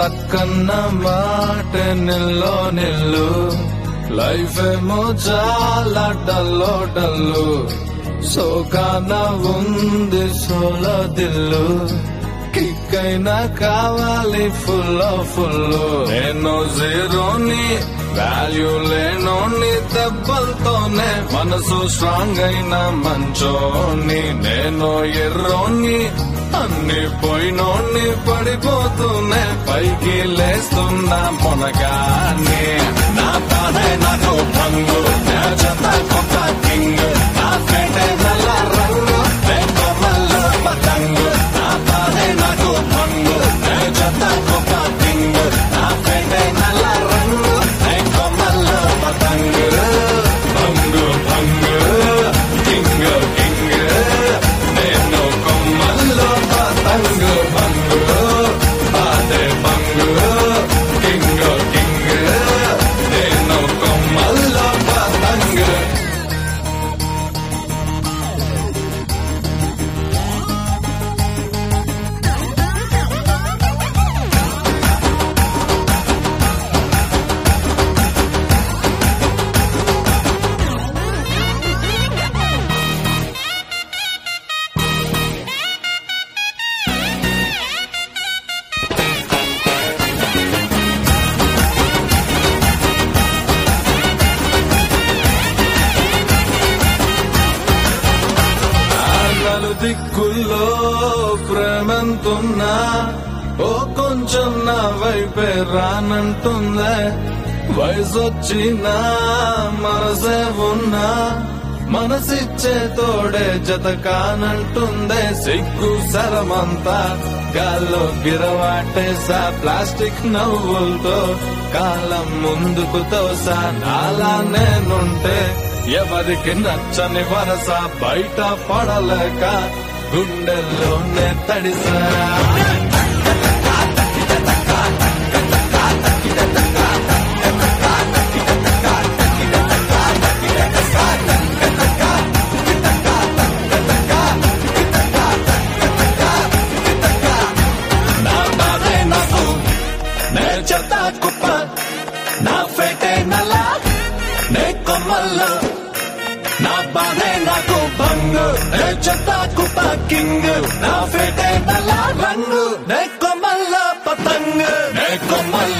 లక్కన్న మాట నిల్లో నిల్లు లైఫ్ ఏమో చాలా డల్లో డల్లు సోకాన ఉంది సోలో దిల్లు కిక్ అయినా కావాలి ఫుల్ నేను జీరోని వాల్యూ లేనోని దెబ్బలతోనే మనసు స్ట్రాంగ్ అయిన మంచోని నేను ఎర్రోని అన్ని పోయినోని పడిపోతూనే పైకి లేస్తున్నా మొనగానే నా బాధే నాకు భంగు నా జత కొత్త కింగ్ నా పేటే నల్ల రంగు కొమ్మల్లో పతంగు నా బాధే నాకు భంగు నా జత కొత్త కింగ్ నా పేటే నల్ల రంగు కొమ్మల్లో పతంగు భంగు భంగు కింగ్ కింగ్ నేను కొమ్మల్లో పతంగు భంగు బాధే భంగు కింగ్ కింగ్ నేను కొమ్మల్లో పతంగు దిక్కుల్లో ప్రేమంతున్నా ఓ కొంచెం నా వైపే రానంటుందే వయసొచ్చినా మనసే ఉన్నా మనసిచ్చే తోడే జత కానంటుందే సిగ్గు సరమంతా గాల్లో గిరవాటేసా ప్లాస్టిక్ నవ్వులతో కాలం ముందుకు తోసా నాలా నేనుంటే ఎవరికి నచ్చని వరస బయట పడలేక గుండెల్లోనే తడిసా నా బాధే నాకు నే చెత్త కుప్ప నా ఫేటే నల్ల నే కొమ్మల్లో నా బాధే నాకు భంగు నే చెత్త కుప్ప కింగ్ నా ఫేటే నల్ల రంగు నే కొమ్మల్లో పతంగు నే కొమ్మల్లో